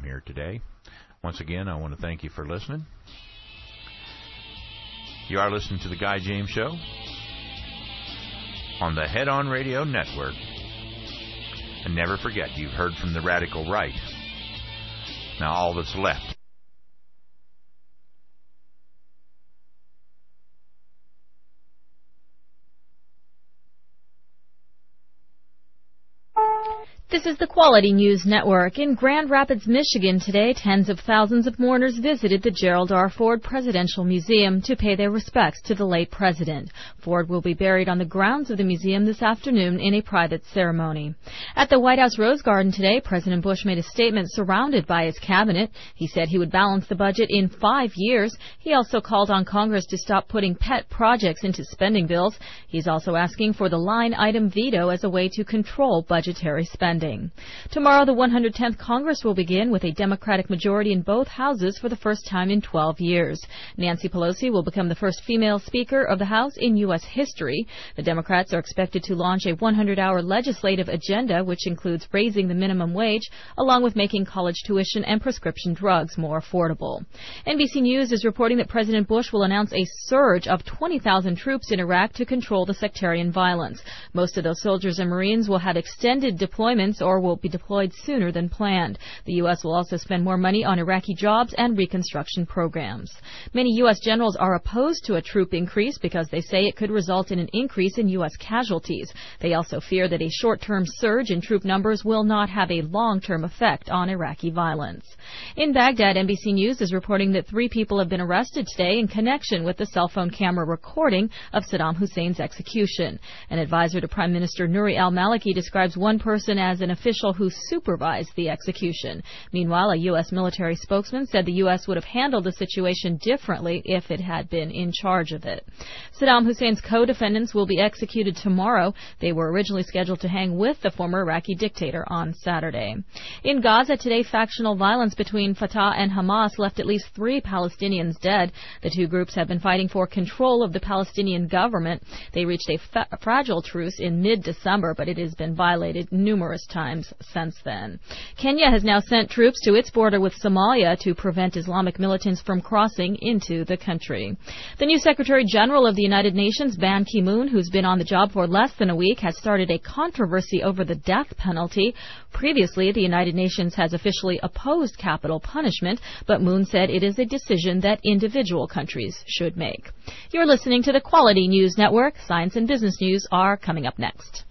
program here today. Once again, I want to thank you for listening. You are listening to The Guy James Show on the Head On Radio Network. And never forget, you've heard from the radical right. Now all that's left. This is the Quality News Network. In Grand Rapids, Michigan today, tens of thousands of mourners visited the Gerald R. Ford Presidential Museum to pay their respects to the late president. Ford will be buried on the grounds of the museum this afternoon in a private ceremony. At the White House Rose Garden today, President Bush made a statement surrounded by his cabinet. He said he would balance the budget in 5 years. He also called on Congress to stop putting pet projects into spending bills. He's also asking for the line item veto as a way to control budgetary spending. Tomorrow, the 110th Congress will begin with a Democratic majority in both houses for the first time in 12 years. Nancy Pelosi will become the first female Speaker of the House in U.S. history. The Democrats are expected to launch a 100-hour legislative agenda, which includes raising the minimum wage, along with making college tuition and prescription drugs more affordable. NBC News is reporting that President Bush will announce a surge of 20,000 troops in Iraq to control the sectarian violence. Most of those soldiers and Marines will have extended deployments or will be deployed sooner than planned. The U.S. will also spend more money on Iraqi jobs and reconstruction programs. Many U.S. generals are opposed to a troop increase because they say it could result in an increase in U.S. casualties. They also fear that a short-term surge in troop numbers will not have a long-term effect on Iraqi violence. In Baghdad, NBC News is reporting that 3 people have been arrested today in connection with the cell phone camera recording of Saddam Hussein's execution. An advisor to Prime Minister Nouri al-Maliki describes one person as an official who supervised the execution. Meanwhile, a U.S. military spokesman said the U.S. would have handled the situation differently if it had been in charge of it. Saddam Hussein's co-defendants will be executed tomorrow. They were originally scheduled to hang with the former Iraqi dictator on Saturday. In Gaza today, factional violence between Fatah and Hamas left at least 3 Palestinians dead. The two groups have been fighting for control of the Palestinian government. They reached a fragile truce in mid-December, but it has been violated numerous times since then. Kenya has now sent troops to its border with Somalia to prevent Islamic militants from crossing into the country. The new Secretary General of the United Nations, Ban Ki-moon, who's been on the job for less than a week, has started a controversy over the death penalty. Previously, the United Nations has officially opposed capital punishment, but Moon said it is a decision that individual countries should make. You're listening to the Quality News Network. Science and business news are coming up next.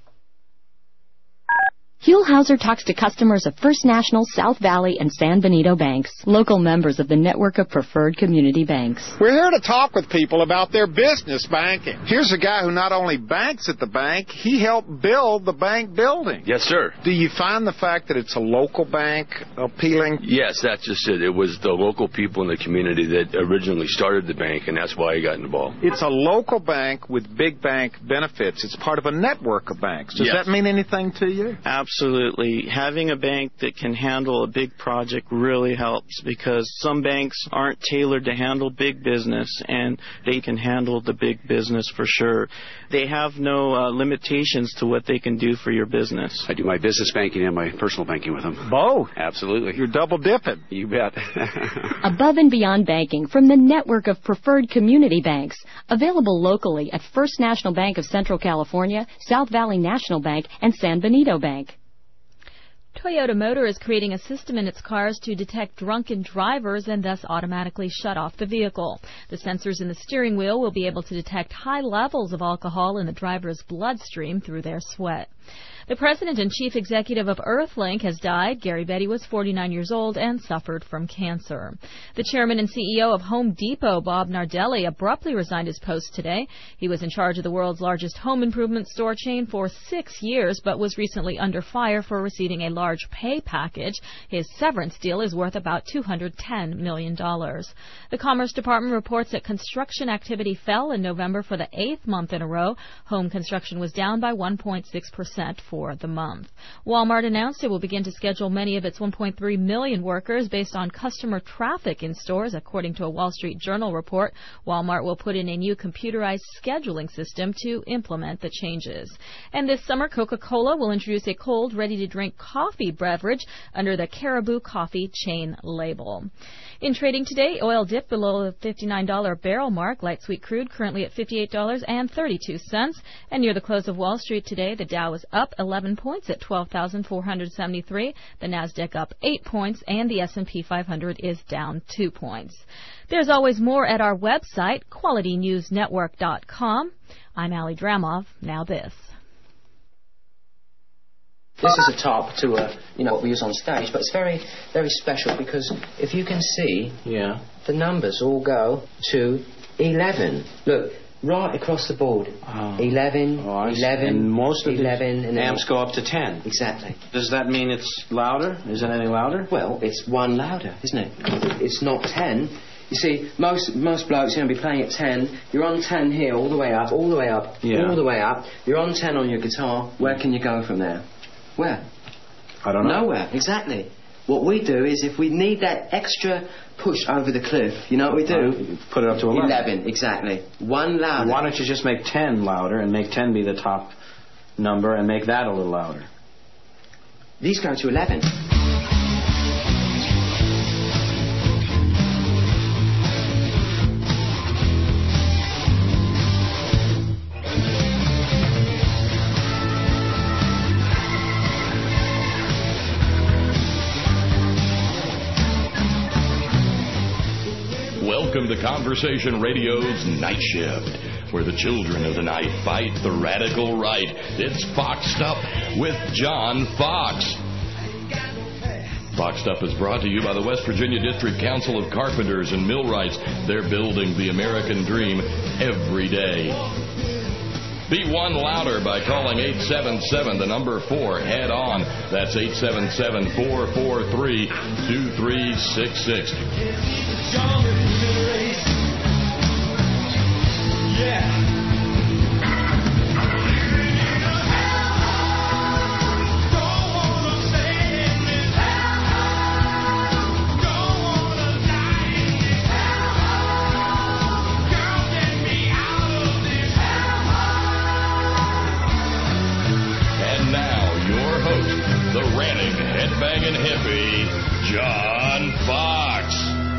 Huell-Hauser talks to customers of First National, South Valley, and San Benito banks, local members of the network of preferred community banks. We're here to talk with people about their business banking. Here's a guy who not only banks at the bank, he helped build the bank building. Yes, sir. Do you find the fact that it's a local bank appealing? Yes, that's just it. It was the local people in the community that originally started the bank, and that's why I got involved. It's a local bank with big bank benefits. It's part of a network of banks. Does that mean anything to you? Absolutely. Having a bank that can handle a big project really helps, because some banks aren't tailored to handle big business, and they can handle the big business for sure. They have no limitations to what they can do for your business. I do my business banking and my personal banking with them. Both? Absolutely. You're double dipping. You bet. Above and beyond banking from the network of preferred community banks, available locally at First National Bank of Central California, South Valley National Bank, and San Benito Bank. Toyota Motor is creating a system in its cars to detect drunken drivers and thus automatically shut off the vehicle. The sensors in the steering wheel will be able to detect high levels of alcohol in the driver's bloodstream through their sweat. The president and chief executive of Earthlink has died. Gary Betty was 49 years old and suffered from cancer. The chairman and CEO of Home Depot, Bob Nardelli, abruptly resigned his post today. He was in charge of the world's largest home improvement store chain for 6 years, but was recently under fire for receiving a large pay package. His severance deal is worth about $210 million. The Commerce Department reports that construction activity fell in November for the 8th month in a row. Home construction was down by 1.6% for for the month. Walmart announced it will begin to schedule many of its 1.3 million workers based on customer traffic in stores. According to a Wall Street Journal report, Walmart will put in a new computerized scheduling system to implement the changes. And this summer, Coca-Cola will introduce a cold, ready-to-drink coffee beverage under the Caribou Coffee chain label. In trading today, oil dipped below the $59 barrel mark. Light sweet crude currently at $58.32. And near the close of Wall Street today, the Dow is up 11 points at 12,473. The Nasdaq up 8 points, and the S&P 500 is down 2 points. There's always more at our website, QualityNewsNetwork.com. I'm Ali Dramov. Now this. This is a top to what we use on stage, but it's very, very special because if you can see, the numbers all go to 11. Look, right across the board. 11, 11, and most of 11, the and amps go up to 10. Exactly. Does that mean it's louder? Is it any louder? Well, it's one louder, isn't it? It's not 10. You see, most blokes are going to be playing at 10. You're on 10 here, all the way up, all the way up, all the way up. You're on 10 on your guitar. Where can you go from there? Where? I don't know. Nowhere, exactly. What we do is if we need that extra push over the cliff, you know what we do? Put it up to 11. 11, exactly. One louder. Why don't you just make 10 louder and make 10 be the top number and make that a little louder? These go to 11. Welcome to Conversation Radio's Night Shift, where the children of the night fight the radical right. It's Foxed Up with John Fox. Foxed Up is brought to you by the West Virginia District Council of Carpenters and Millwrights. They're building the American dream every day. Be one louder by calling 877, the number 4, head on. That's 877-443-2366. Yeah. The ranting, headbanging hippie, John Fox.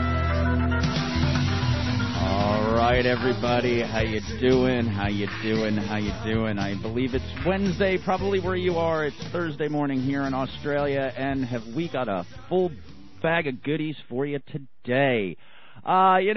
All right, everybody, how you doing? How you doing? How you doing? I believe it's Wednesday, probably where you are. It's Thursday morning here in Australia, and have we got a full bag of goodies for you today? It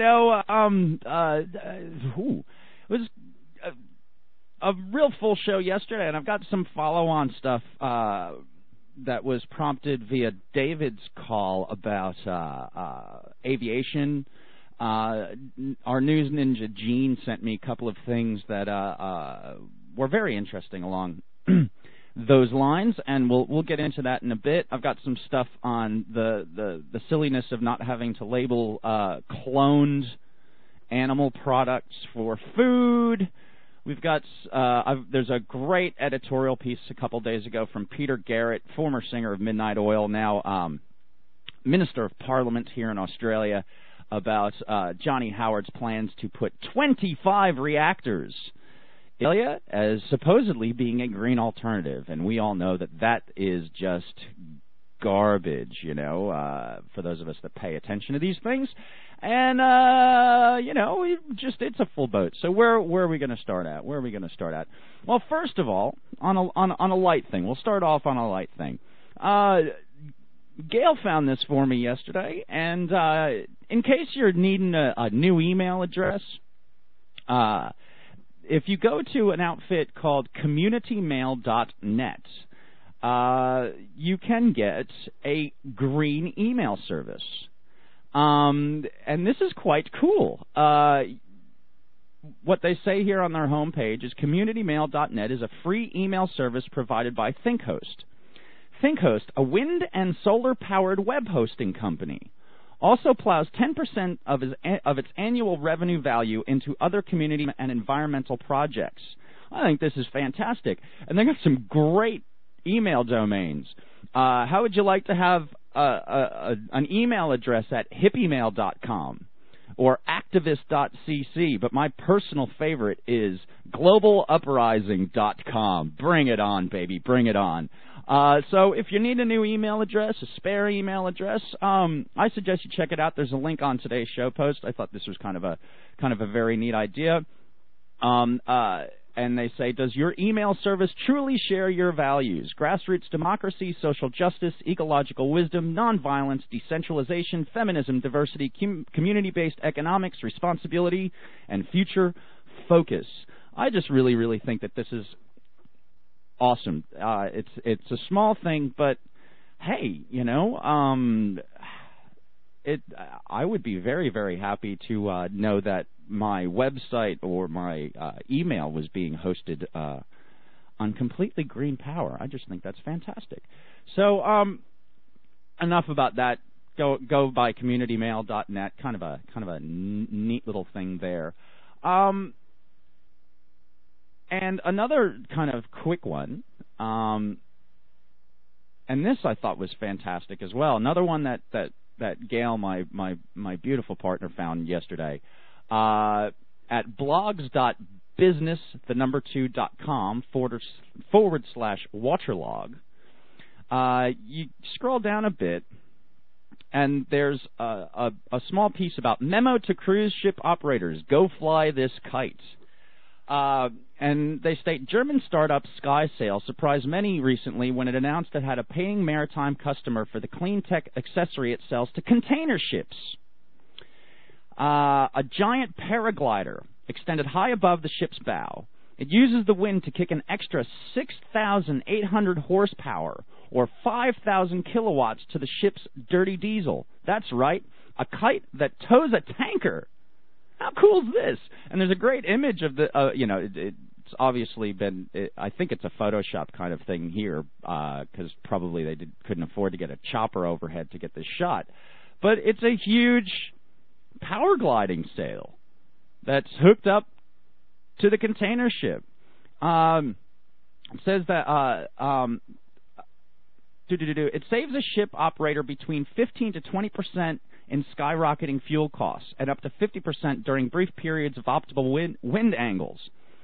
was a real full show yesterday, and I've got some follow-on stuff that was prompted via David's call about aviation. Our news ninja Gene sent me a couple of things that were very interesting along those lines, and we'll get into that in a bit. I've got some stuff on the silliness of not having to label cloned animal products for food. We've got, there's a great editorial piece a couple days ago from Peter Garrett, former singer of Midnight Oil, now Minister of Parliament here in Australia, about Johnny Howard's plans to put 25 reactors in Australia as supposedly being a green alternative. And we all know that is just garbage, for those of us that pay attention to these things. And, it's a full boat. So where are we going to start at? Well, first of all, on a light thing. We'll start off on a light thing. Gail found this for me yesterday, and in case you're needing a new email address, if you go to an outfit called communitymail.net, you can get a green email service. And this is quite cool. What they say here on their homepage is communitymail.net is a free email service provided by ThinkHost. ThinkHost, a wind and solar-powered web hosting company, also plows 10% of its annual revenue value into other community and environmental projects. I think this is fantastic. And they got some great email domains. How would you like to have an email address at hipemail.com or activist.cc? But my personal favorite is globaluprising.com. Bring it on, baby. Bring it on. So if you need a new email address, a spare email address, I suggest you check it out. There's a link on today's show post. I thought this was kind of a very neat idea. And they say, does your email service truly share your values? Grassroots democracy, social justice, ecological wisdom, nonviolence, decentralization, feminism, diversity, community-based economics, responsibility, and future focus. I just really, really think that this is awesome. It's a small thing, but hey, you know, I would be very, very happy to know that my website or my email was being hosted on completely green power. I just think that's fantastic. So enough about that. Go by communitymail.net. Kind of a neat little thing there. And another kind of quick one. And this I thought was fantastic as well. Another one that Gail, my beautiful partner, found yesterday. At blogs.business2.com/waterlog. You scroll down a bit, and there's a small piece about memo to cruise ship operators: go fly this kite. And they state, German startup SkySail surprised many recently when it announced it had a paying maritime customer for the clean tech accessory it sells to container ships. A giant paraglider extended high above the ship's bow. It uses the wind to kick an extra 6,800 horsepower or 5,000 kilowatts to the ship's dirty diesel. That's right, a kite that tows a tanker. How cool is this? And there's a great image of the, it's obviously been, I think it's a Photoshop kind of thing here, because probably they couldn't afford to get a chopper overhead to get this shot. But it's a huge power gliding sail that's hooked up to the container ship. It says that it saves a ship operator between 15 to 20% in skyrocketing fuel costs and up to 50% during brief periods of optimal wind angles.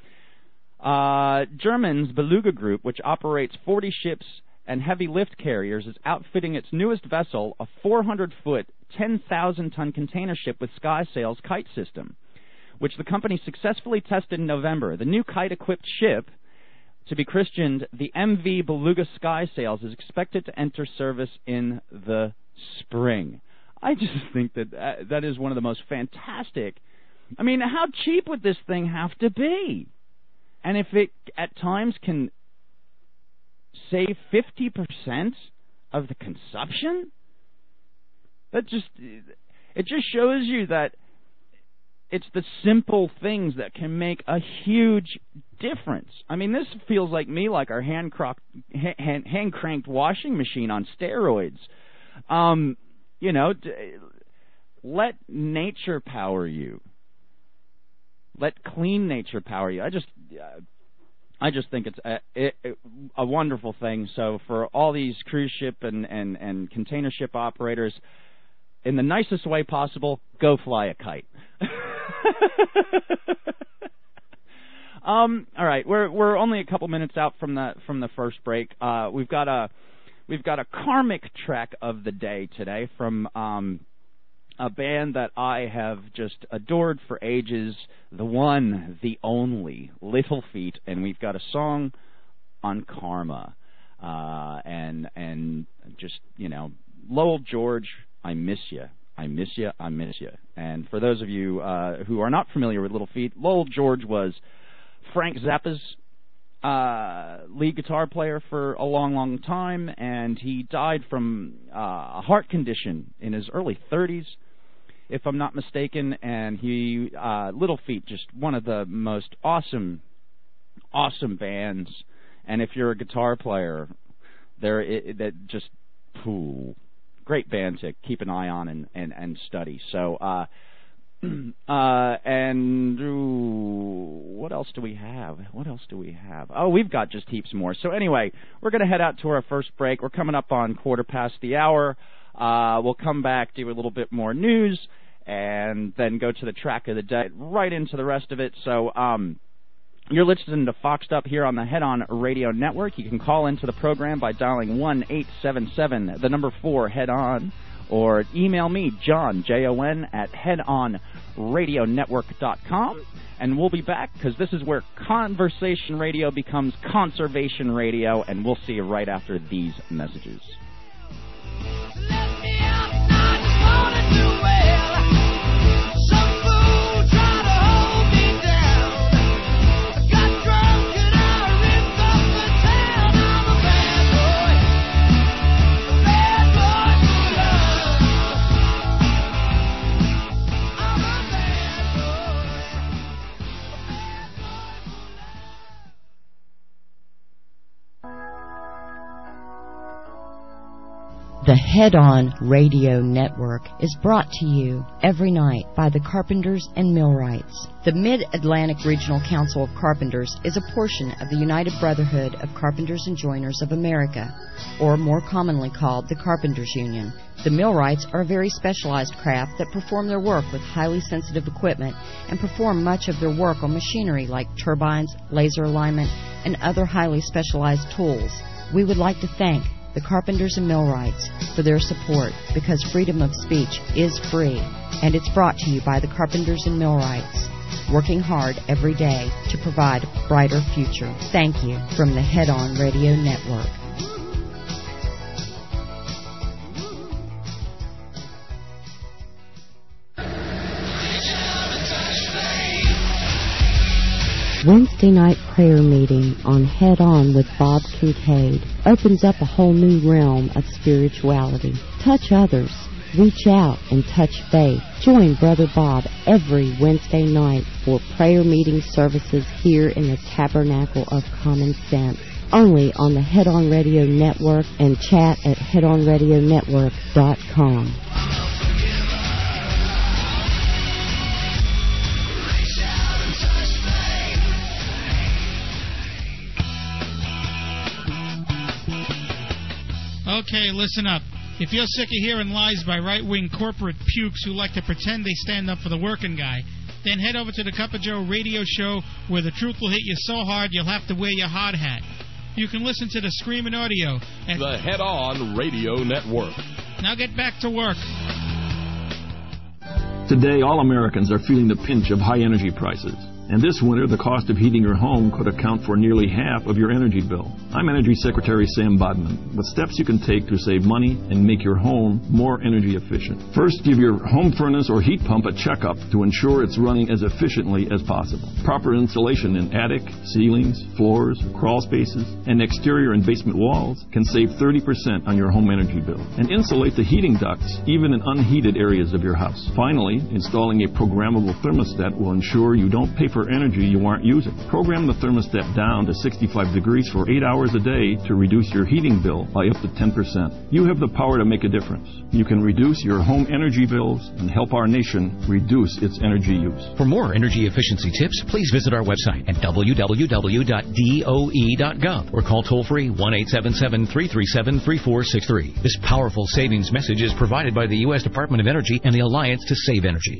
German's Beluga Group, which operates 40 ships and heavy lift carriers, is outfitting its newest vessel, a 400-foot, 10,000-ton container ship with SkySail's kite system, which the company successfully tested in November. The new kite-equipped ship, to be christened the MV Beluga SkySails, is expected to enter service in the spring. I just think that is one of the most fantastic. I mean, how cheap would this thing have to be? And if it at times can save 50% of the consumption, it just shows you that it's the simple things that can make a huge difference. I mean, this feels like our hand-cranked washing machine on steroids. Let nature power you. Let clean nature power you. I just think it's a wonderful thing. So for all these cruise ship and container ship operators, in the nicest way possible, go fly a kite. All right, we're only a couple minutes out from the first break. We've got a karmic track of the day today from a band that I have just adored for ages, the one, the only, Little Feat, and we've got a song on karma, and just, Lowell George, I miss you. I miss you, I miss you. And for those of you who are not familiar with Little Feat, Lowell George was Frank Zappa's lead guitar player for a long, long time, and he died from a heart condition in his early 30s, if I'm not mistaken. And he, Little Feat, just one of the most awesome bands. And if you're a guitar player, great band to keep an eye on and study. So And what else do we have? Oh, we've got just heaps more. So anyway, we're going to head out to our first break. We're coming up on 1:15. We'll come back, do a little bit more news, and then go to the track of the day, right into the rest of it. So you're listening to Foxed Up here on the Head On Radio Network. You can call into the program by dialing 1-877, the number 4, Head On, or email me, John, Jon, at headonradionetwork.com. And we'll be back, because this is where conversation radio becomes conservation radio, and we'll see you right after these messages. The Head On Radio Network is brought to you every night by the Carpenters and Millwrights. The Mid-Atlantic Regional Council of Carpenters is a portion of the United Brotherhood of Carpenters and Joiners of America, or more commonly called the Carpenters Union. The Millwrights are a very specialized craft that perform their work with highly sensitive equipment and perform much of their work on machinery like turbines, laser alignment, and other highly specialized tools. We would like to thank the Carpenters and Millwrights for their support, because freedom of speech is free, and it's brought to you by the Carpenters and Millwrights, working hard every day to provide a brighter future. Thank you from the Head On Radio Network. Wednesday night prayer meeting on Head On with Bob Kincaid opens up a whole new realm of spirituality. Touch others. Reach out and touch faith. Join Brother Bob every Wednesday night for prayer meeting services here in the Tabernacle of Common Sense. Only on the Head On Radio Network, and chat at headonradionetwork.com. Okay, listen up. If you're sick of hearing lies by right-wing corporate pukes who like to pretend they stand up for the working guy, then head over to the Cup of Joe radio show, where the truth will hit you so hard you'll have to wear your hard hat. You can listen to the screaming audio at the Head On Radio Network. Now get back to work. Today, all Americans are feeling the pinch of high energy prices. And this winter, the cost of heating your home could account for nearly half of your energy bill. I'm Energy Secretary Sam Bodman, with steps you can take to save money and make your home more energy efficient. First, give your home furnace or heat pump a checkup to ensure it's running as efficiently as possible. Proper insulation in attic, ceilings, floors, crawl spaces, and exterior and basement walls can save 30% on your home energy bill. And insulate the heating ducts, even in unheated areas of your house. Finally, installing a programmable thermostat will ensure you don't pay for energy you aren't using. Program the thermostat down to 65 degrees for 8 hours a day to reduce your heating bill by up to 10%. You have the power to make a difference. You can reduce your home energy bills and help our nation reduce its energy use. For more energy efficiency tips, please visit our website at www.doe.gov or call toll-free 1-877-337-3463. This powerful savings message is provided by the U.S. Department of Energy and the Alliance to Save Energy.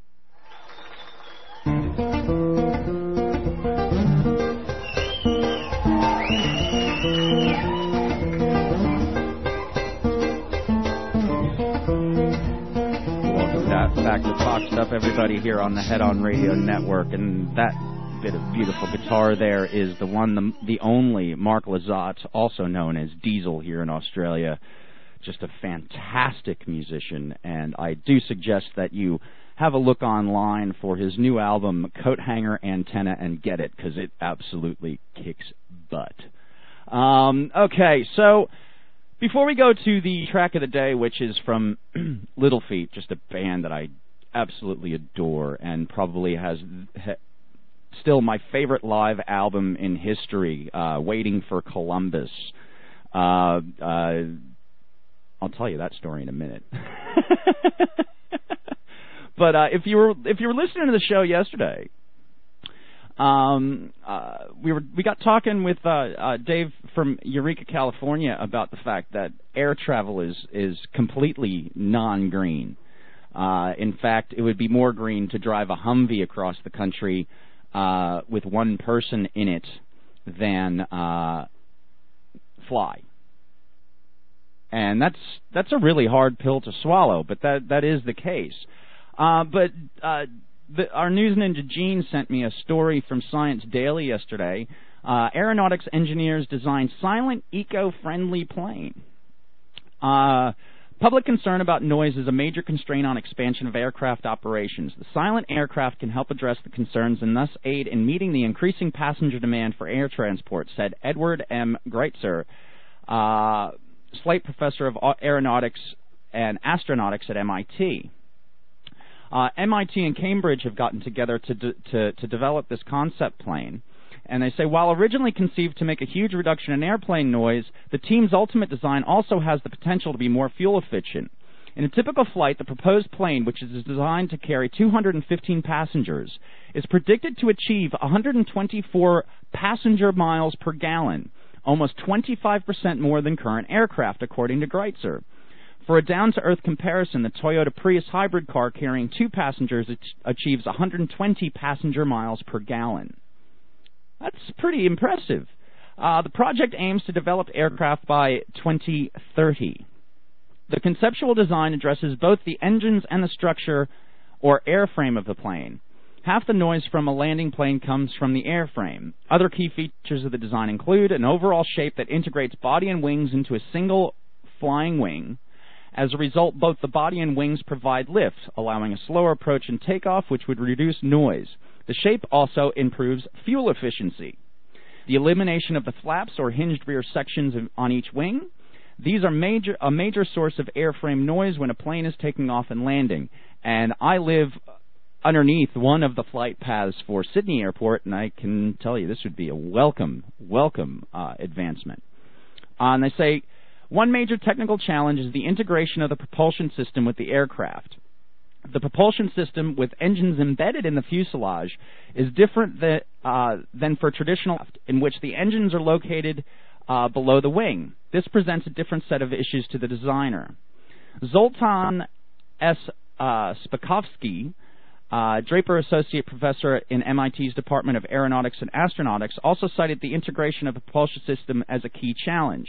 Back to Foxed Up, everybody, here on the Head On Radio Network, and that bit of beautiful guitar there is the only Mark Lizotte, also known as Diesel here in Australia. Just a fantastic musician, and I do suggest that you have a look online for his new album, Coat Hanger Antenna, and get it, because it absolutely kicks butt. Okay, so before we go to the track of the day, which is from Little Feat, just a band that I absolutely adore and probably has still my favorite live album in history, Waiting for Columbus. I'll tell you that story in a minute. But if you were listening to the show yesterday, we got talking with Dave from Eureka, California, about the fact that air travel is completely non-green. In fact, it would be more green to drive a Humvee across the country with one person in it than fly. And that's a really hard pill to swallow, but that is the case. Our news ninja Gene sent me a story from Science Daily yesterday. Aeronautics engineers design silent, eco-friendly plane. Public concern about noise is a major constraint on expansion of aircraft operations. The silent aircraft can help address the concerns and thus aid in meeting the increasing passenger demand for air transport, said Edward M. Greitzer, Slate Professor of Aeronautics and Astronautics at MIT. MIT and Cambridge have gotten together to develop this concept plane. And they say, while originally conceived to make a huge reduction in airplane noise, the team's ultimate design also has the potential to be more fuel efficient. In a typical flight, the proposed plane, which is designed to carry 215 passengers, is predicted to achieve 124 passenger miles per gallon, almost 25% more than current aircraft, according to Greitzer. For a down-to-earth comparison, the Toyota Prius hybrid car carrying 2 passengers achieves 120 passenger miles per gallon. That's pretty impressive. The project aims to develop aircraft by 2030. The conceptual design addresses both the engines and the structure or airframe of the plane. Half the noise from a landing plane comes from the airframe. Other key features of the design include an overall shape that integrates body and wings into a single flying wing. As a result, both the body and wings provide lift, allowing a slower approach and takeoff, which would reduce noise. The shape also improves fuel efficiency. The elimination of the flaps or hinged rear sections on each wing. These are a major source of airframe noise when a plane is taking off and landing. And I live underneath one of the flight paths for Sydney Airport, and I can tell you this would be a welcome advancement. And they say, one major technical challenge is the integration of the propulsion system with the aircraft. The propulsion system, with engines embedded in the fuselage, is different than for traditional aircraft, in which the engines are located below the wing. This presents a different set of issues to the designer. Zoltan S. Spakovsky, Draper Associate Professor in MIT's Department of Aeronautics and Astronautics, also cited the integration of the propulsion system as a key challenge.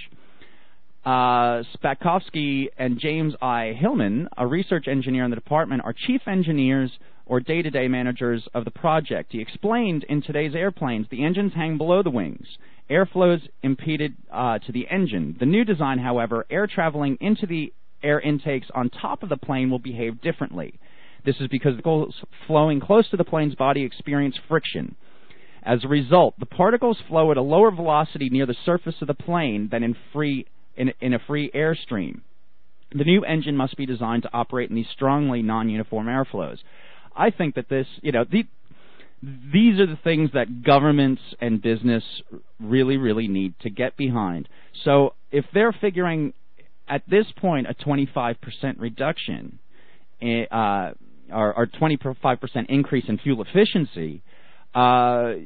Spakovsky and James I. Hillman, a research engineer in the department, are chief engineers or day-to-day managers of the project. He explained, in today's airplanes, the engines hang below the wings. Airflow is impeded to the engine. The new design, however, air traveling into the air intakes on top of the plane will behave differently. This is because the particles flowing close to the plane's body experience friction. As a result, the particles flow at a lower velocity near the surface of the plane than in a free airstream. The new engine must be designed to operate in these strongly non-uniform airflows. I think that this, these are the things that governments and business really, really need to get behind. So if they're figuring at this point a 25% reduction or 25% increase in fuel efficiency, that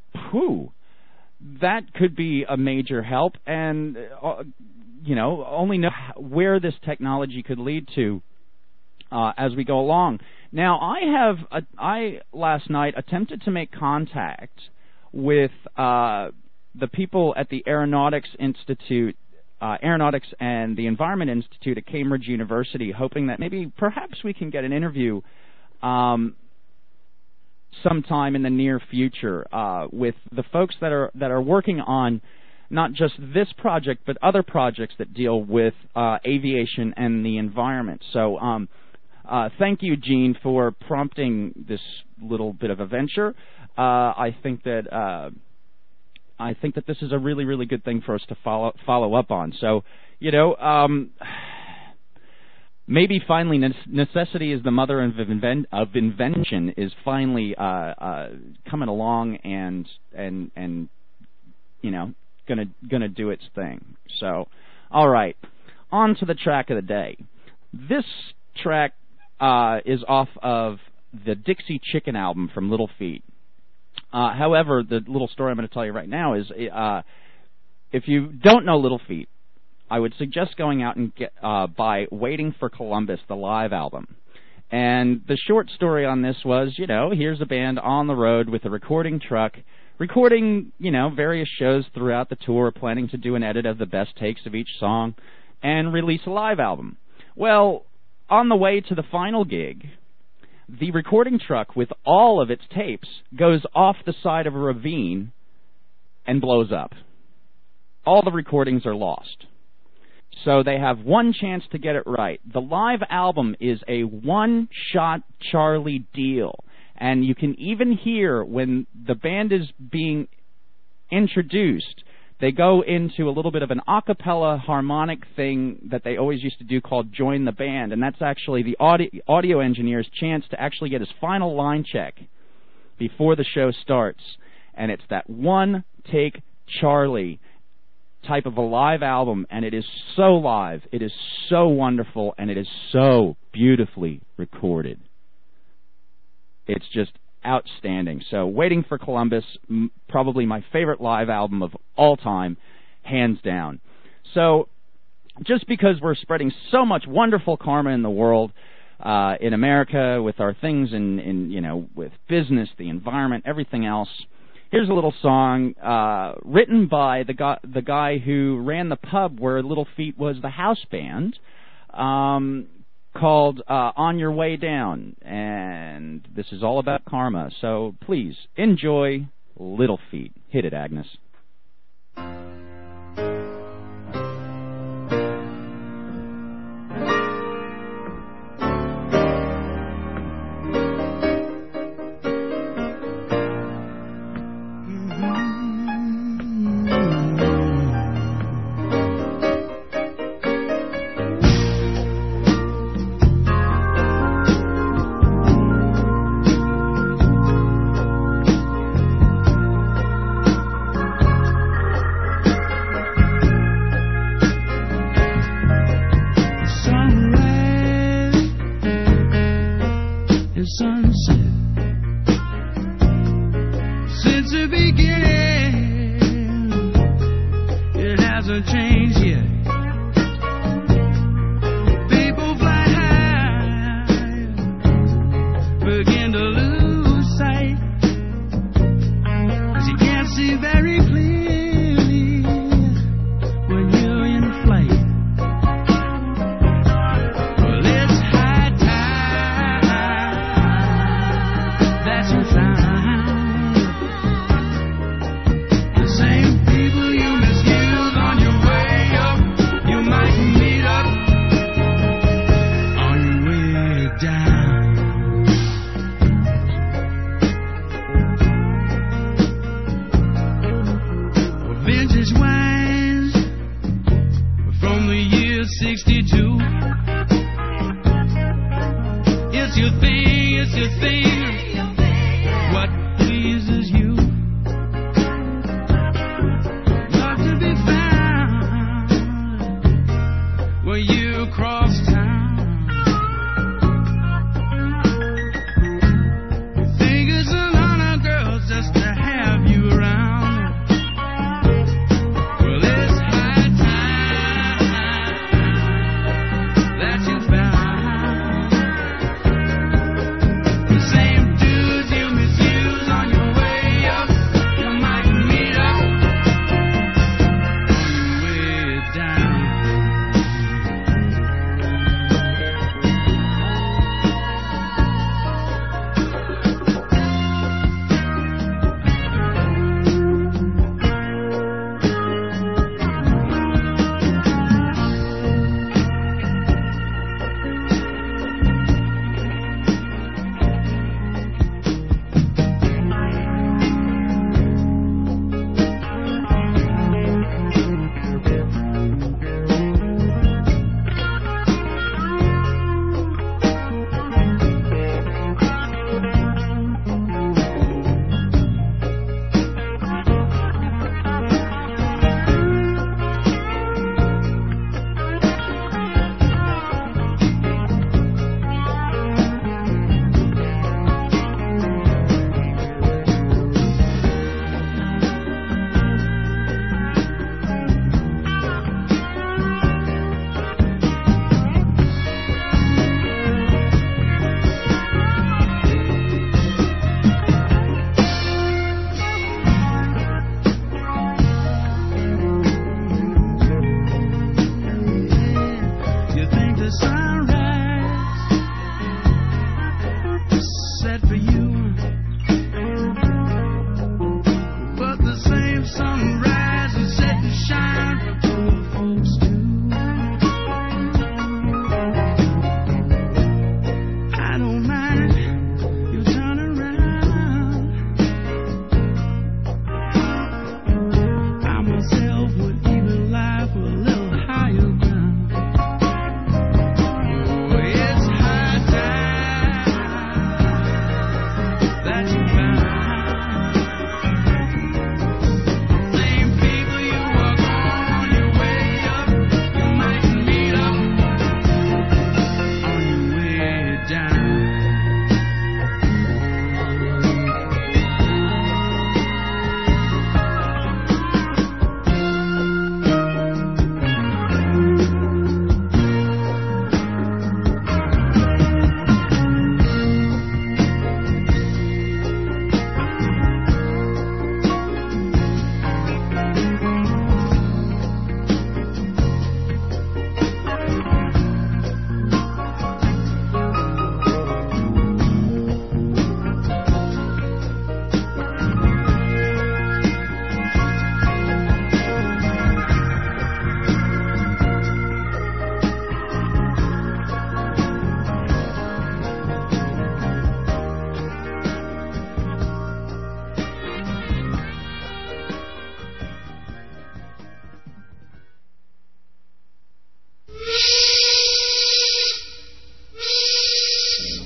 could be a major help, and only know where this technology could lead to as we go along. Now, I last night attempted to make contact with the people at the Aeronautics Institute, Aeronautics and the Environment Institute at Cambridge University, hoping that perhaps we can get an interview sometime in the near future with the folks that are working on not just this project but other projects that deal with aviation and the environment. So thank you, Gene, for prompting this little bit of a venture. I think that this is a really, really good thing for us to follow up on. So maybe finally necessity is the mother of invention is finally coming along and gonna do its thing. So, all right, on to the track of the day. This track is off of the Dixie Chicken album from Little Feat. However, the little story I'm going to tell you right now is, if you don't know Little Feat, I would suggest going out and buy Waiting for Columbus, the live album. And the short story on this was, here's a band on the road with a recording truck, recording, various shows throughout the tour, planning to do an edit of the best takes of each song, and release a live album. Well, on the way to the final gig, the recording truck with all of its tapes goes off the side of a ravine and blows up. All the recordings are lost. So they have one chance to get it right. The live album is a one-shot Charlie deal. And you can even hear when the band is being introduced, they go into a little bit of an a cappella harmonic thing that they always used to do called Join the Band. And that's actually the audio engineer's chance to actually get his final line check before the show starts. And it's that one-take Charlie type of a live album, and it is so live, it is so wonderful, and it is so beautifully recorded. It's just outstanding. So Waiting for Columbus, probably my favorite live album of all time, hands down. So just because we're spreading so much wonderful karma in the world, in America, with our things in with business, the environment, everything else, here's a little song written by the guy who ran the pub where Little Feat was the house band, called On Your Way Down. And this is all about karma. So please enjoy Little Feat. Hit it, Agnes. Same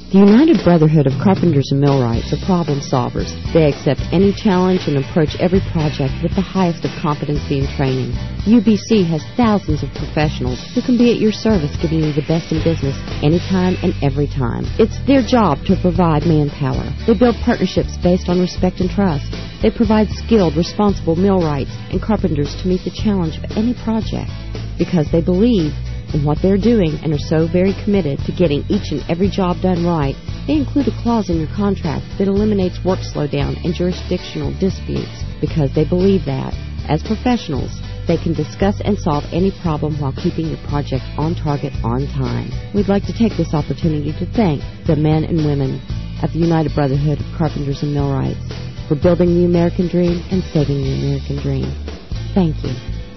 The United Brotherhood of Carpenters and Millwrights are problem solvers. They accept any challenge and approach every project with the highest of competency and training. UBC has thousands of professionals who can be at your service, giving you the best in business anytime and every time. It's their job to provide manpower. They build partnerships based on respect and trust. They provide skilled, responsible millwrights and carpenters to meet the challenge of any project because they believe in what they're doing and are so very committed to getting each and every job done right. They include a clause in your contract that eliminates work slowdown and jurisdictional disputes because they believe that, as professionals, they can discuss and solve any problem while keeping your project on target on time. We'd like to take this opportunity to thank the men and women of the United Brotherhood of Carpenters and Millwrights for building the American dream and saving the American dream. Thank you.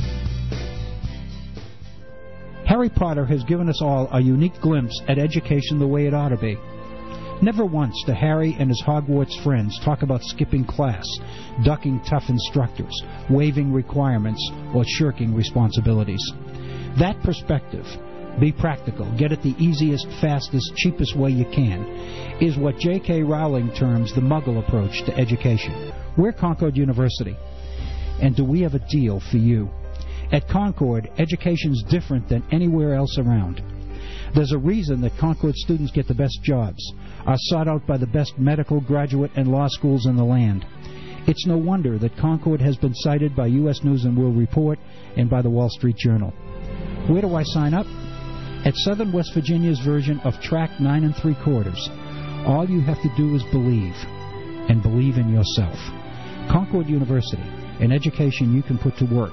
Harry Potter has given us all a unique glimpse at education the way it ought to be. Never once do Harry and his Hogwarts friends talk about skipping class, ducking tough instructors, waiving requirements, or shirking responsibilities. That perspective, be practical, get it the easiest, fastest, cheapest way you can, is what J.K. Rowling terms the Muggle approach to education. We're Concord University, and do we have a deal for you? At Concord, education's different than anywhere else around. There's a reason that Concord students get the best jobs, are sought out by the best medical, graduate, and law schools in the land. It's no wonder that Concord has been cited by U.S. News & World Report and by the Wall Street Journal. Where do I sign up? At Southern West Virginia's version of Track 9 3/4. All you have to do is believe, and believe in yourself. Concord University, an education you can put to work.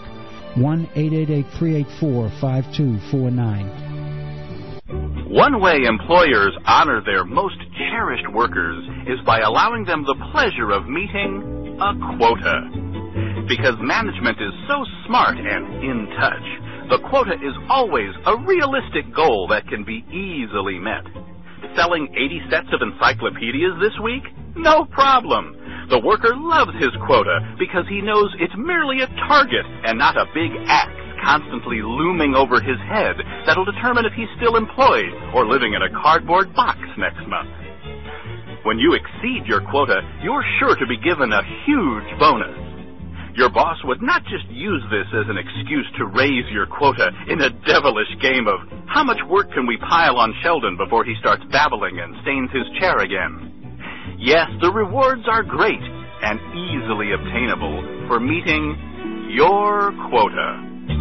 1-888-384-5249. One way employers honor their most cherished workers is by allowing them the pleasure of meeting a quota. Because management is so smart and in touch, the quota is always a realistic goal that can be easily met. Selling 80 sets of encyclopedias this week? No problem. The worker loves his quota because he knows it's merely a target and not a big axe constantly looming over his head that'll determine if he's still employed or living in a cardboard box next month. When you exceed your quota, you're sure to be given a huge bonus. Your boss would not just use this as an excuse to raise your quota in a devilish game of how much work can we pile on Sheldon before he starts babbling and stains his chair again. Yes, the rewards are great and easily obtainable for meeting your quota.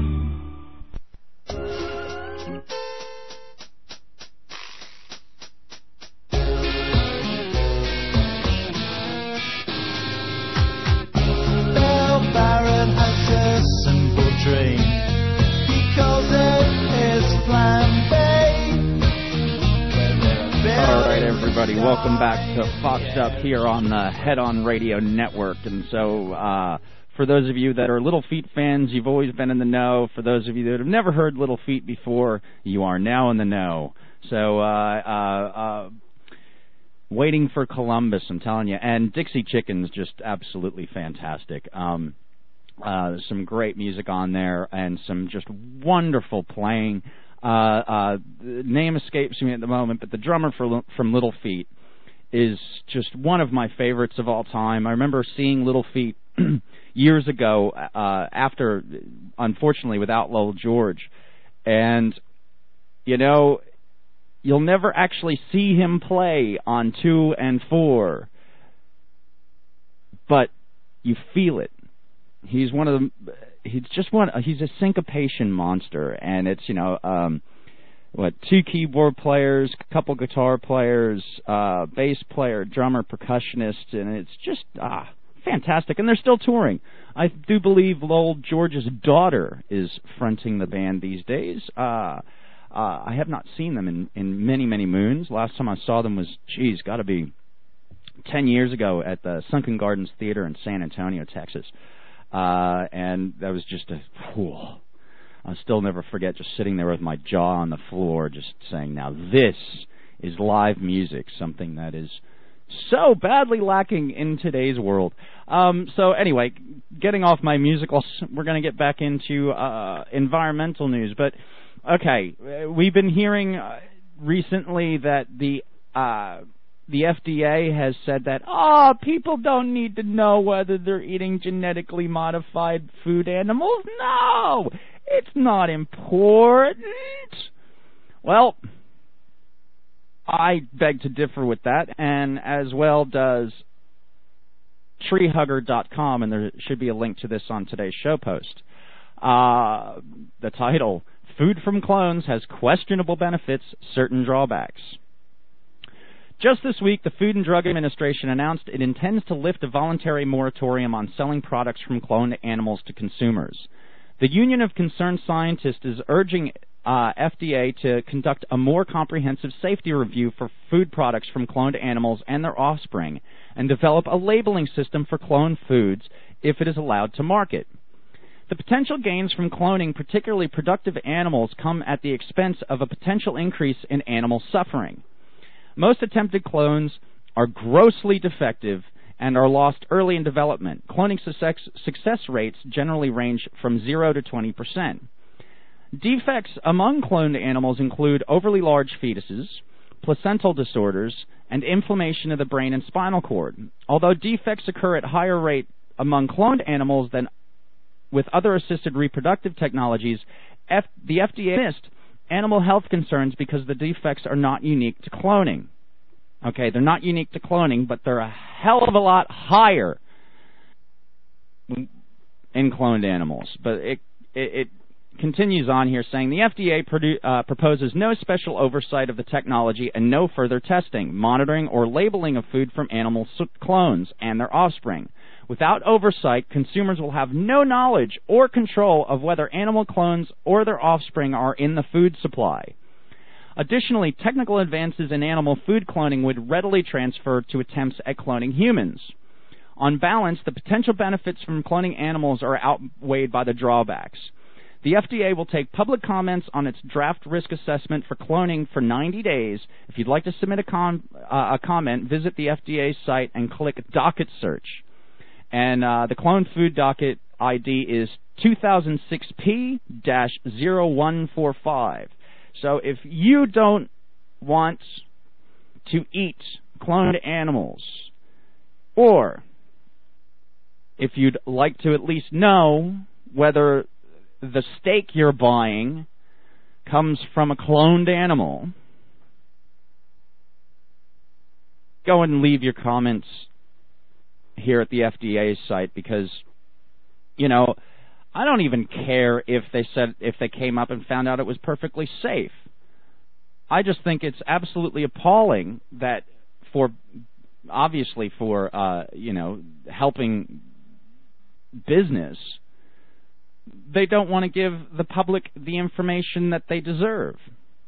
Bell Baron has a simple dream. He calls it his plan B. All right, everybody, welcome back to Foxed Up here on the Head On Radio Network. And so, for those of you that are Little Feat fans, you've always been in the know. For those of you that have never heard Little Feat before, you are now in the know. So, waiting for Columbus, I'm telling you. And Dixie Chicken's just absolutely fantastic. Some great music on there and some just wonderful playing. Name escapes me at the moment, but the drummer from Little Feat is just one of my favorites of all time. I remember seeing Little Feat years ago after, unfortunately, with Outlaw George. And, you know, you'll never actually see him play on 2 and 4, but you feel it. He's one of the... He's a syncopation monster, and it's, 2 keyboard players, a couple guitar players, bass player, drummer, percussionist, and it's just fantastic. And they're still touring. I do believe Lowell George's daughter is fronting the band these days. I have not seen them in many, many moons. Last time I saw them was, got to be 10 years ago at the Sunken Gardens Theater in San Antonio, Texas. And that was just I'll still never forget just sitting there with my jaw on the floor just saying, now this is live music, something that is so badly lacking in today's world. So anyway, getting off my musicals, we're going to get back into environmental news. But, okay, we've been hearing recently that the the FDA has said that, people don't need to know whether they're eating genetically modified food animals. No, it's not important. Well, I beg to differ with that, and as well does treehugger.com, and there should be a link to this on today's show post. The title, Food from Clones Has Questionable Benefits, Certain Drawbacks. Just this week, the Food and Drug Administration announced it intends to lift a voluntary moratorium on selling products from cloned animals to consumers. The Union of Concerned Scientists is urging FDA to conduct a more comprehensive safety review for food products from cloned animals and their offspring, and develop a labeling system for cloned foods if it is allowed to market. The potential gains from cloning particularly productive animals come at the expense of a potential increase in animal suffering. Most attempted clones are grossly defective and are lost early in development. Cloning success rates generally range from 0 to 20%. Defects among cloned animals include overly large fetuses, placental disorders, and inflammation of the brain and spinal cord. Although defects occur at higher rate among cloned animals than with other assisted reproductive technologies, the FDA missed animal health concerns because the defects are not unique to cloning. Okay, they're not unique to cloning, but they're a hell of a lot higher in cloned animals. But it continues on here saying the FDA proposes no special oversight of the technology and no further testing, monitoring, or labeling of food from animal clones and their offspring. Without oversight, consumers will have no knowledge or control of whether animal clones or their offspring are in the food supply. Additionally, technical advances in animal food cloning would readily transfer to attempts at cloning humans. On balance, the potential benefits from cloning animals are outweighed by the drawbacks. The FDA will take public comments on its draft risk assessment for cloning for 90 days. If you'd like to submit a comment, visit the FDA site and click Docket Search. And the cloned food docket ID is 2006P-0145. So if you don't want to eat cloned animals, or if you'd like to at least know whether the steak you're buying comes from a cloned animal, go and leave your comments here at the FDA's site, because, you know, I don't even care if they came up and found out it was perfectly safe. I just think it's absolutely appalling that obviously for helping business, they don't want to give the public the information that they deserve.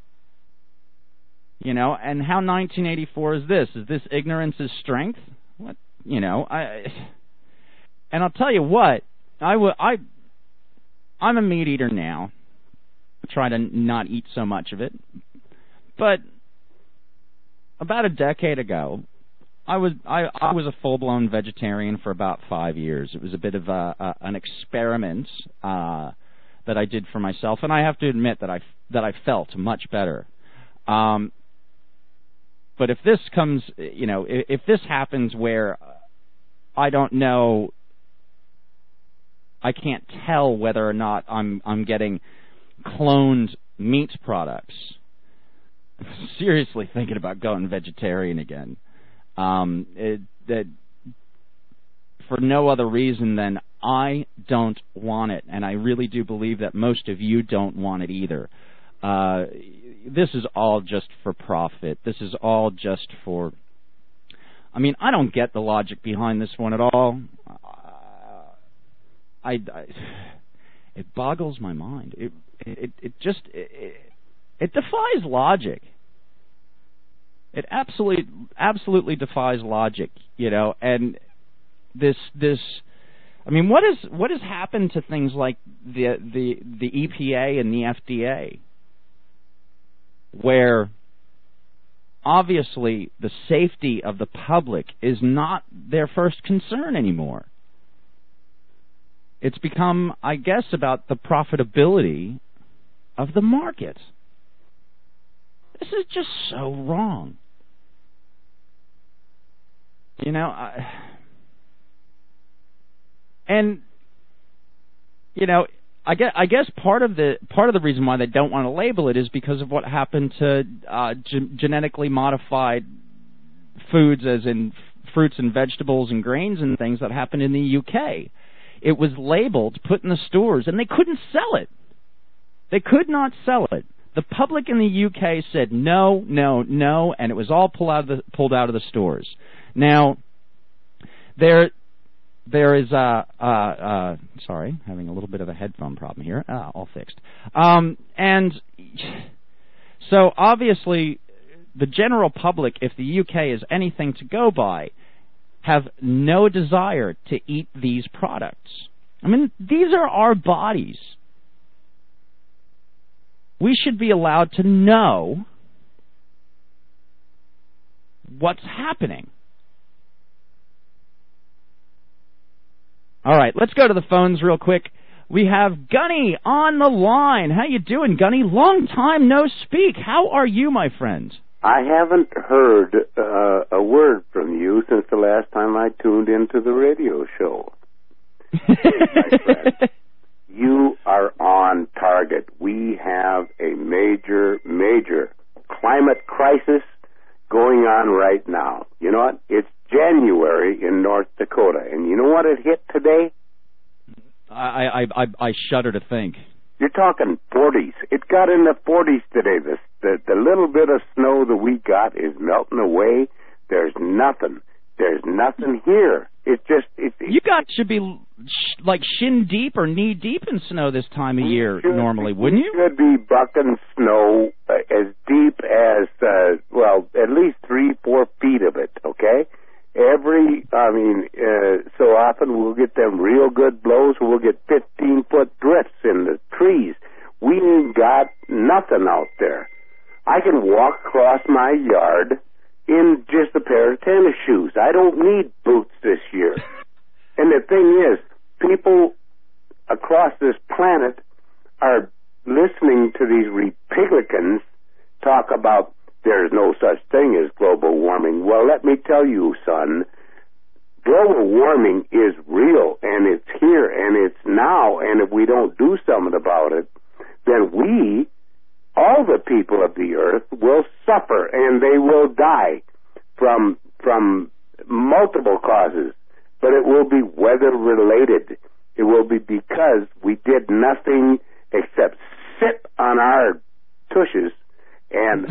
You know, and how 1984 is this? Is this ignorance is strength? What? You know, and I'll tell you what, I'm a meat eater now. I try to not eat so much of it. But about a decade ago, I was a full-blown vegetarian for about 5 years. It was a bit of an experiment that I did for myself, and I have to admit that I felt much better. But if this comes, you know, if this happens where I don't know, I can't tell whether or not I'm getting cloned meat products. I'm seriously thinking about going vegetarian again. That for no other reason than I don't want it, and I really do believe that most of you don't want it either. This is all just for profit. This is all just for... I mean, I don't get the logic behind this one at all. It boggles my mind. It defies logic. It absolutely defies logic, you know. And this I mean, what has happened to things like the EPA and the FDA, where obviously the safety of the public is not their first concern anymore? It's become, I guess, about the profitability of the market. This is just so wrong. You know, and you know, I guess part of the reason why they don't want to label it is because of what happened to genetically modified foods, as in fruits and vegetables and grains and things that happened in the UK. It was labeled, put in the stores, and they couldn't sell it. They could not sell it. The public in the UK said no, no, no, and it was all pulled out of the stores. Now, there is sorry, having a little bit of a headphone problem here. All fixed. And so obviously, the general public, if the UK is anything to go by, have no desire to eat these products. I mean, these are our bodies. We should be allowed to know what's happening. All right, let's go to the phones real quick. We have Gunny on the line. How you doing, Gunny? Long time no speak. How are you, my friend? I haven't heard a word from you since the last time I tuned into the radio show. You are on target. We have a major, major climate crisis going on right now. You know what? It's January in North Dakota, and you know what it hit today? I shudder to think. You're talking 40s. It got in the 40s today. The little bit of snow that we got is melting away. There's nothing. There's nothing here. It's just... You guys should be like shin deep or knee deep in snow this time of year normally, wouldn't you? We should be bucking snow as deep as, at least 3-4 feet of it, okay? So often we'll get them real good blows, we'll get 15-foot drifts in the trees. We ain't got nothing out there. I can walk across my yard in just a pair of tennis shoes. I don't need boots this year. And the thing is, people across this planet are listening to these Republicans talk about there's no such thing as global warming. Well, let me tell you, son, global warming is real, and it's here, and it's now, and if we don't do something about it, then we, all the people of the earth, will suffer, and they will die from multiple causes, but it will be weather-related. It will be because we did nothing except sit on our tushes and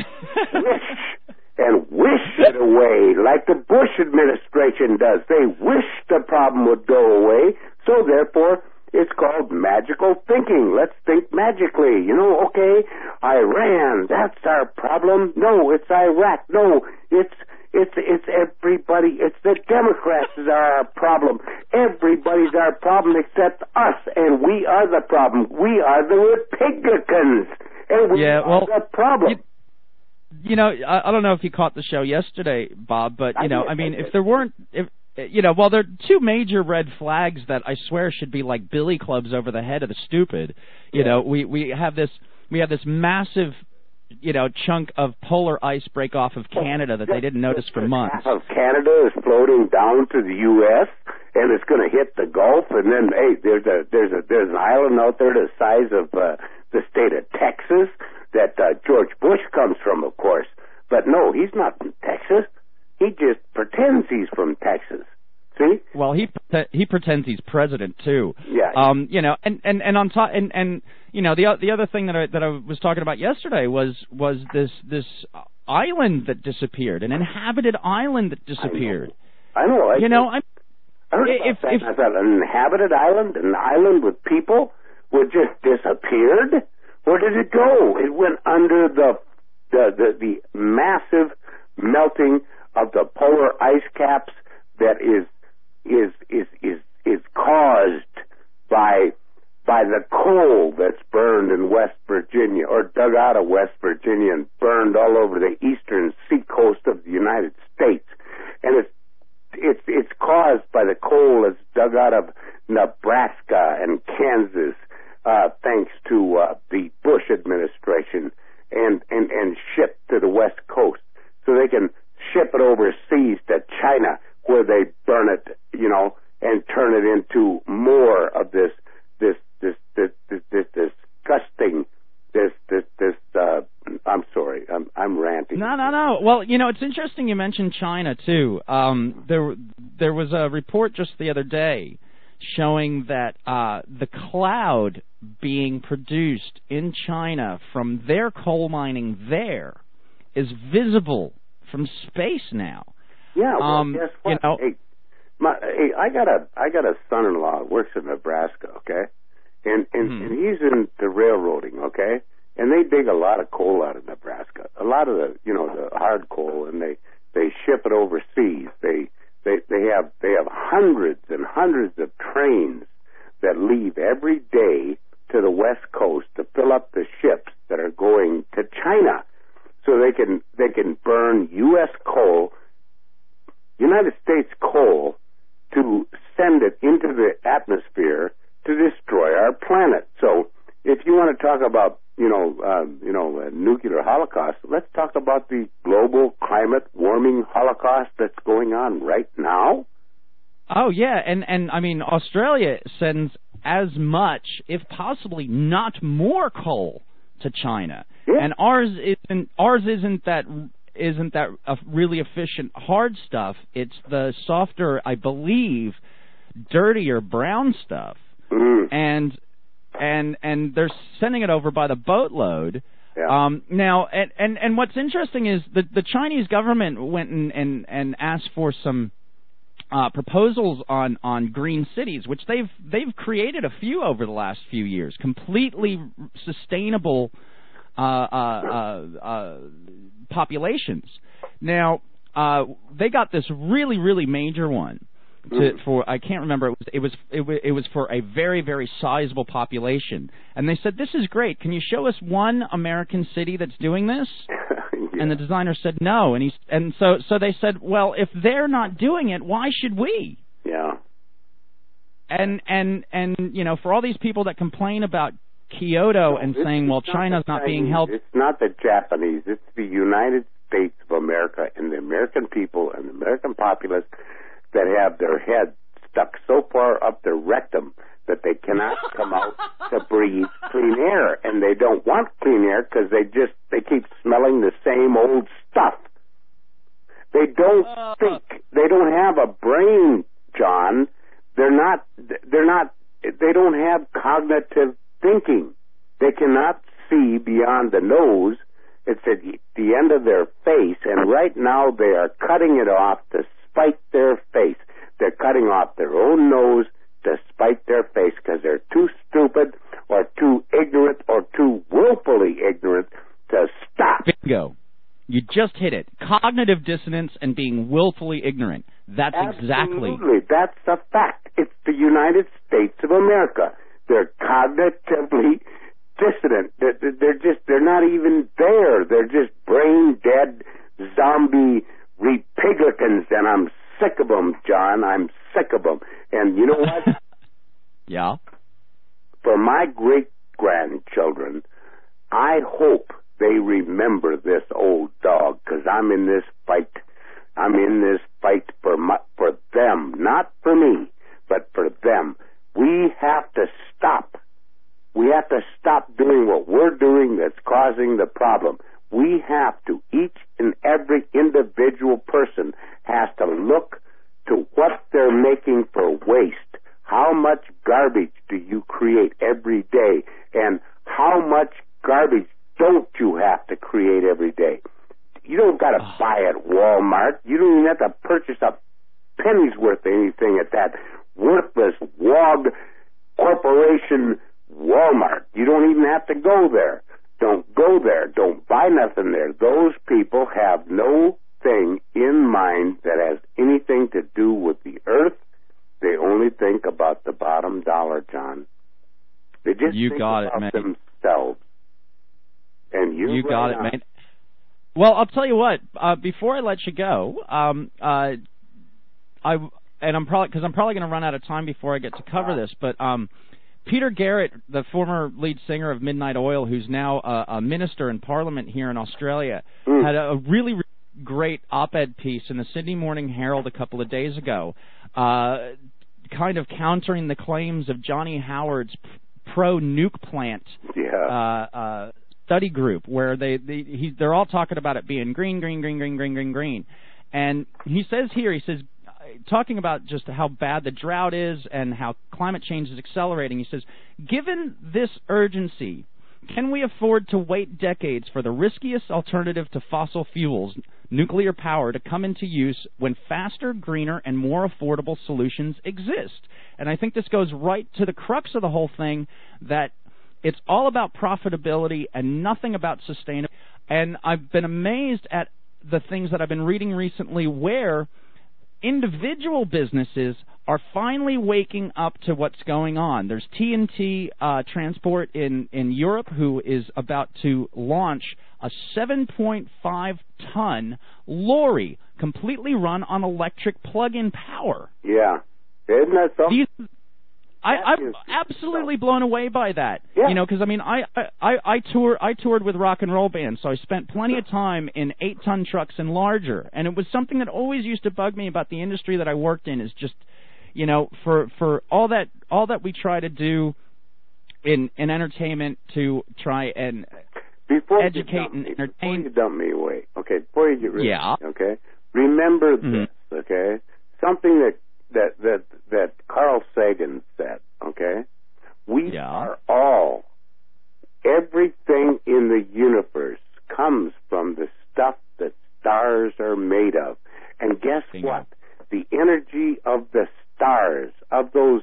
wish it away, like the Bush administration does. They wish the problem would go away, so therefore it's called magical thinking. Let's think magically. You know, okay, Iran, that's our problem. No, it's Iraq. No, it's everybody. It's the Democrats that are our problem. Everybody's our problem except us, and we are the problem. We are the Republicans, and we are the problem. You know, I don't know if you caught the show yesterday, Bob, but, you know, I mean, if there weren't, there are two major red flags that I swear should be like billy clubs over the head of the stupid. You know, we have this massive, chunk of polar ice break off of Canada that they didn't notice for months. Half of Canada is floating down to the U.S., and it's going to hit the Gulf, and then, hey, there's an island out there the size of the state of Texas that George Bush comes from, of course. But no, he's not from Texas. He just pretends he's from Texas. See? Well, he pretends he's president too. Yeah. And on top, and the other thing that I was talking about yesterday was this island that disappeared, an inhabited island that disappeared. I know. I thought an inhabited island, an island with people, would just disappeared. Where did it go? It went under the massive melting of the polar ice caps that is caused by the coal that's burned in West Virginia, or dug out of West Virginia and burned all over the eastern seacoast of the United States. And it's caused by the coal that's dug out of Nebraska and Kansas, thanks to the Bush administration, and shipped to the West Coast, so they can ship it overseas to China, where they burn it, and turn it into more of this disgusting, I'm sorry, I'm ranting. No. Well, it's interesting you mentioned China too. There was a report just the other day showing that the cloud being produced in China from their coal mining there is visible from space now. Yeah, well, guess what? I got a son-in-law who works in Nebraska, okay? And he's in the railroading, okay? And they dig a lot of coal out of Nebraska. A lot of the hard coal, and they ship it overseas. They have hundreds and hundreds of trains that leave every day to the West Coast to fill up the ships that are going to China, so they can burn U.S. coal, United States coal, to send it into the atmosphere to destroy our planet. So if you want to talk about a nuclear holocaust, let's talk about the global climate warming holocaust that's going on right now. Oh yeah, and I mean Australia sends as much, if possibly not more, coal to China, and ours isn't that really efficient hard stuff. It's the softer, I believe, dirtier brown stuff, and they're sending it over by the boatload. Yeah. Now, and what's interesting is the Chinese government went and asked for some proposals on green cities, which they've created a few over the last few years, completely sustainable populations. Now, they got this really, really major one for, I can't remember, it was for a very, very sizable population, and they said, this is great, can you show us one American city that's doing this? Yeah. And the designer said no, and so they said, well, if they're not doing it, why should we? Yeah. And for all these people that complain about Kyoto and saying, well, China's not being held. It's not the Japanese. It's the United States of America and the American people and the American populace that have their head stuck so far up their rectum that they cannot come out to breathe clean air. And they don't want clean air because they keep smelling the same old stuff. They don't think. They don't have a brain, John. They don't have cognitive thinking. They cannot see beyond the nose. It's at the end of their face, and right now they are cutting it off to spite their face. They're cutting off their own nose to spite their face because they're too stupid or too ignorant or too willfully ignorant to stop. Bingo. You just hit it. Cognitive dissonance and being willfully ignorant. That's exactly. Absolutely. That's a fact. It's the United States of America. They're cognitively dissident. They're not even there. They're just brain dead zombie Republicans, and I'm sick of them, John. I'm sick of them. And you know what? Yeah. For my great-grandchildren, I hope they remember this old dog, because I'm in this fight. I'm in this fight for them, not for me, but for them. We have to stop. We have to stop doing what we're doing that's causing the problem. We have to, each and every individual person has to look to what they're making for waste. How much garbage do you create every day? And how much garbage don't you have to create every day? You don't got to buy at Walmart. You don't even have to purchase a penny's worth of anything at that worthless wog corporation Walmart. You don't even have to go there. Don't go there. Don't buy nothing there. Those people have no thing in mind that has anything to do with the earth. They only think about the bottom dollar, John. They just think about themselves. And you got it, man. Well, I'll tell you what. Before I let you go, I'm probably going to run out of time before I get to cover this, but Peter Garrett, the former lead singer of Midnight Oil, who's now a minister in Parliament here in Australia, had a really great op-ed piece in the Sydney Morning Herald a couple of days ago, kind of countering the claims of Johnny Howard's pro-nuke plant study group, where they're all talking about it being green. And he says, talking about just how bad the drought is and how climate change is accelerating, he says, given this urgency, can we afford to wait decades for the riskiest alternative to fossil fuels, nuclear power, to come into use when faster, greener, and more affordable solutions exist? And I think this goes right to the crux of the whole thing, that it's all about profitability and nothing about sustainability. And I've been amazed at the things that I've been reading recently where individual businesses are finally waking up to what's going on. There's TNT Transport in Europe, who is about to launch a 7.5-ton lorry completely run on electric plug-in power. Yeah. Isn't that something? I'm absolutely blown away by that. Yeah. You know, because I mean, I toured with rock and roll bands, so I spent plenty of time in 8-ton trucks and larger, and it was something that always used to bug me about the industry that I worked in. Is just, you know, for all that we try to do in entertainment to try and educate and entertain. Before you dump me away, okay? Before you get rid of me, okay? Remember this, okay? Something that Carl Sagan said, okay? We are all, everything in the universe comes from the stuff that stars are made of. And guess what? The energy of the stars, of those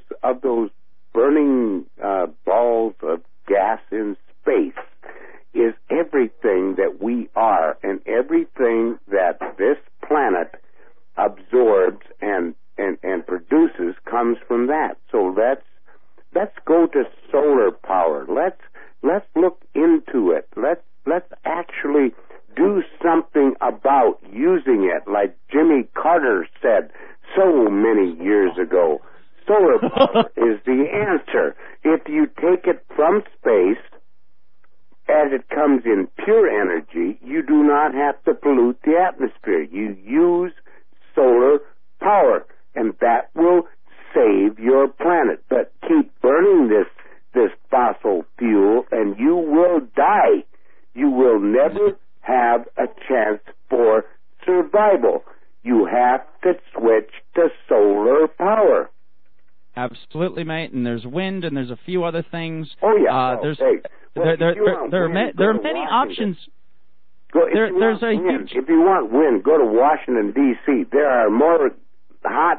burning balls of gas in space, is everything that we are, and everything that this planet absorbs and produces comes from that. So let's go to solar power. Let's look into it. Let's actually do something about using it, like Jimmy Carter said so many years ago. Solar power is the answer. If you take it from space, as it comes in pure energy, you do not have to pollute the atmosphere. You use solar power, and that will save your planet. But keep burning this fossil fuel, and you will die. You will never have a chance for survival. You have to switch to solar power. Absolutely, mate. And there's wind, and there's a few other things. Oh yeah. There are many options. If you want wind, go to Washington D.C. There are more hot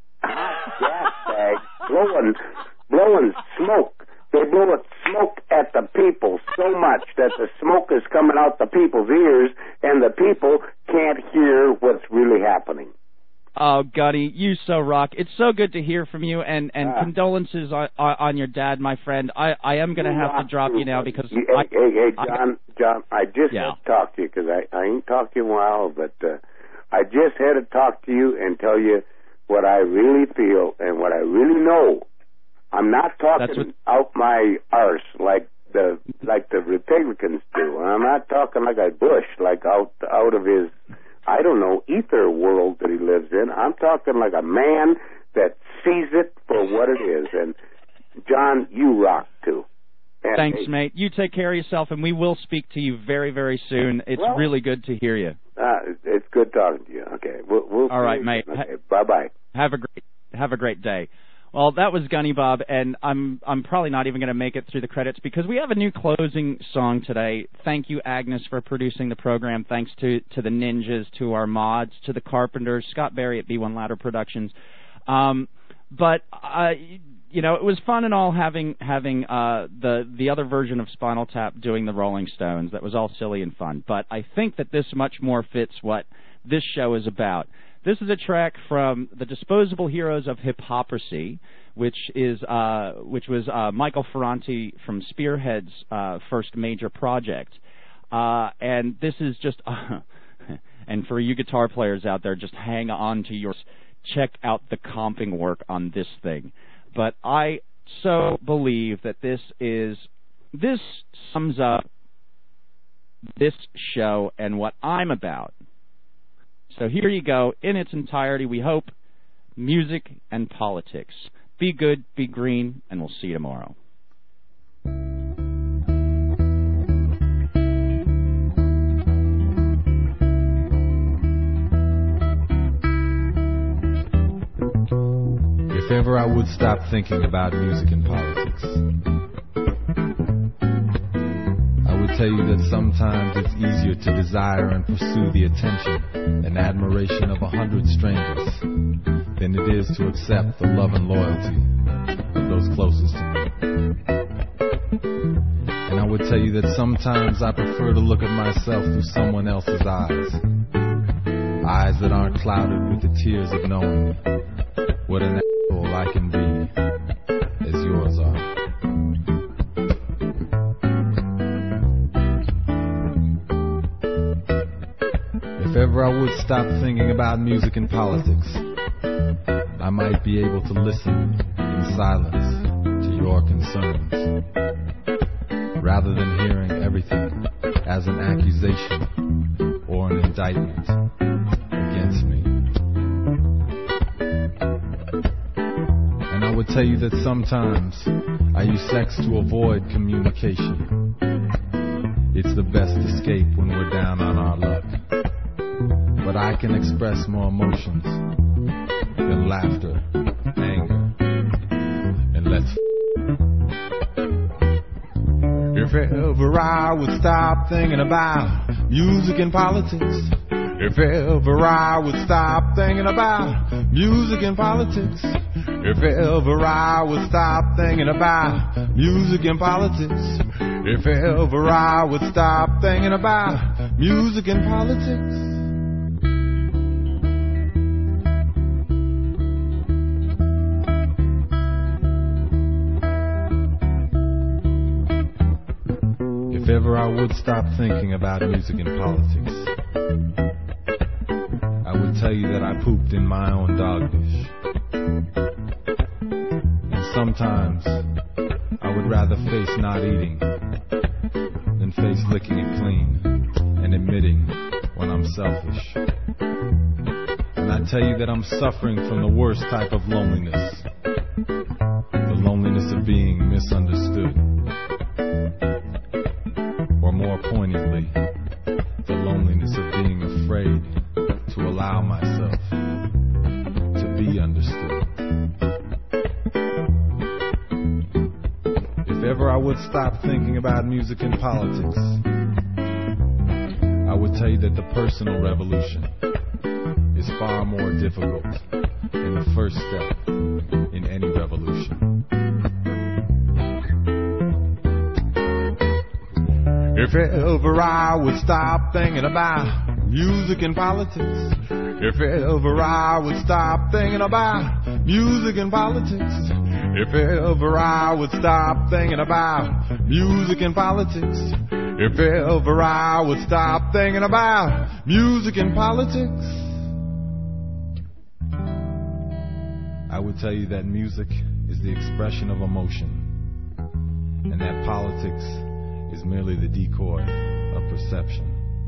gas bags blowing smoke. They blow smoke at the people so much that the smoke is coming out the people's ears, and the people can't hear what's really happening. Oh, Gunny, you so rock. It's so good to hear from you, and condolences on your dad, my friend. I am going to have to drop you now because... Hey, John, I just had to talk to you because I ain't talked to you in a while, but I just had to talk to you and tell you what I really feel and what I really know. I'm not talking out my arse like the Republicans do. I'm not talking like a Bush, like out of his, I don't know, ether world that he lives in. I'm talking like a man that sees it for what it is. And John, you rock too. And thanks, mate. You take care of yourself, and we will speak to you very, very soon. It's really good to hear you. It's good talking to you. Okay, we'll all right, mate. Okay, bye-bye. Have a great day. Well, that was Gunny Bob, and I'm probably not even going to make it through the credits because we have a new closing song today. Thank you, Agnes, for producing the program. Thanks to the Ninjas, to our mods, to the Carpenters, Scott Berry at B1 Louder Productions. But you know, it was fun and all having the other version of Spinal Tap doing the Rolling Stones. That was all silly and fun. But I think that this much more fits what this show is about. This is a track from the Disposable Heroes of Hypocrisy, which was Michael Ferranti from Spearhead's first major project. And this is just, and for you guitar players out there, just hang on to yours. Check out the comping work on this thing. But I so believe that this sums up this show and what I'm about. So here you go, in its entirety, we hope, music and politics. Be good, be green, and we'll see you tomorrow. If ever I would stop thinking about music and politics, I would tell you that sometimes it's easier to desire and pursue the attention and admiration of 100 strangers than it is to accept the love and loyalty of those closest to me. And I would tell you that sometimes I prefer to look at myself through someone else's eyes that aren't clouded with the tears of knowing what an asshole I can be as yours are. If ever I would stop thinking about music and politics, I might be able to listen in silence to your concerns, rather than hearing everything as an accusation or an indictment against me. And I would tell you that sometimes I use sex to avoid communication. It's the best escape when we're down on our luck. But I can express more emotions than laughter, anger, and let's If ever I would stop thinking about music and politics, if ever I would stop thinking about music and politics, if ever I would stop thinking about music and politics, if ever I would stop thinking about music and politics. If ever I would stop thinking about music and politics, I would tell you that I pooped in my own dog dish. And sometimes I would rather face not eating than face licking it clean and admitting when I'm selfish. And I tell you that I'm suffering from the worst type of loneliness, the loneliness of being misunderstood. Or more poignantly, the loneliness of being afraid to allow myself to be understood. If ever I would stop thinking about music and politics, I would tell you that the personal revolution is far more difficult than the first step in any revolution. If ever I would stop thinking about music and politics, if ever I would stop thinking about music and politics, if ever I would stop thinking about music and politics, if ever I would stop thinking about music and politics, I would tell you that music is the expression of emotion, and that politics is merely the decoy of perception.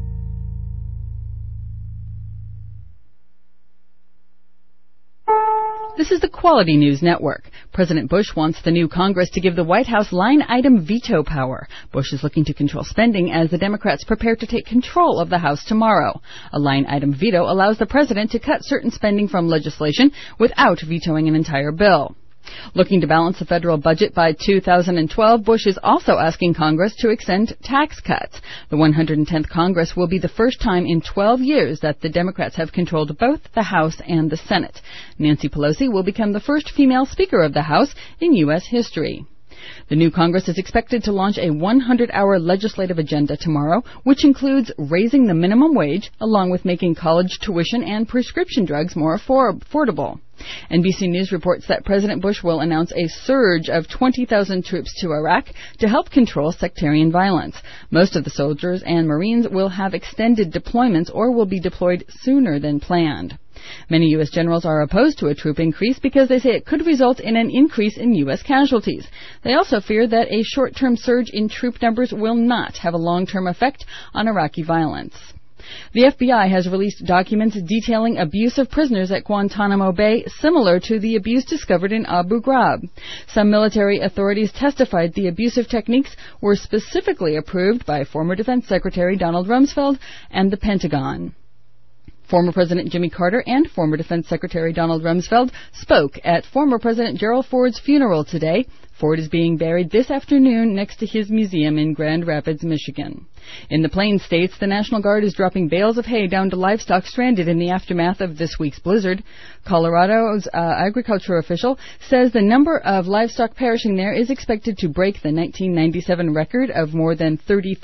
This is the Quality News Network. President Bush wants the new Congress to give the White House line-item veto power. Bush is looking to control spending as the Democrats prepare to take control of the House tomorrow. A line-item veto allows the president to cut certain spending from legislation without vetoing an entire bill. Looking to balance the federal budget by 2012, Bush is also asking Congress to extend tax cuts. The 110th Congress will be the first time in 12 years that the Democrats have controlled both the House and the Senate. Nancy Pelosi will become the first female Speaker of the House in U.S. history. The new Congress is expected to launch a 100-hour legislative agenda tomorrow, which includes raising the minimum wage, along with making college tuition and prescription drugs more affordable. NBC News reports that President Bush will announce a surge of 20,000 troops to Iraq to help control sectarian violence. Most of the soldiers and Marines will have extended deployments or will be deployed sooner than planned. Many U.S. generals are opposed to a troop increase because they say it could result in an increase in U.S. casualties. They also fear that a short-term surge in troop numbers will not have a long-term effect on Iraqi violence. The FBI has released documents detailing abuse of prisoners at Guantanamo Bay, similar to the abuse discovered in Abu Ghraib. Some military authorities testified the abusive techniques were specifically approved by former Defense Secretary Donald Rumsfeld and the Pentagon. Former President Jimmy Carter and former Defense Secretary Donald Rumsfeld spoke at former President Gerald Ford's funeral today. Ford is being buried this afternoon next to his museum in Grand Rapids, Michigan. In the Plains states, the National Guard is dropping bales of hay down to livestock stranded in the aftermath of this week's blizzard. Colorado's agriculture official says the number of livestock perishing there is expected to break the 1997 record of more than 30,000.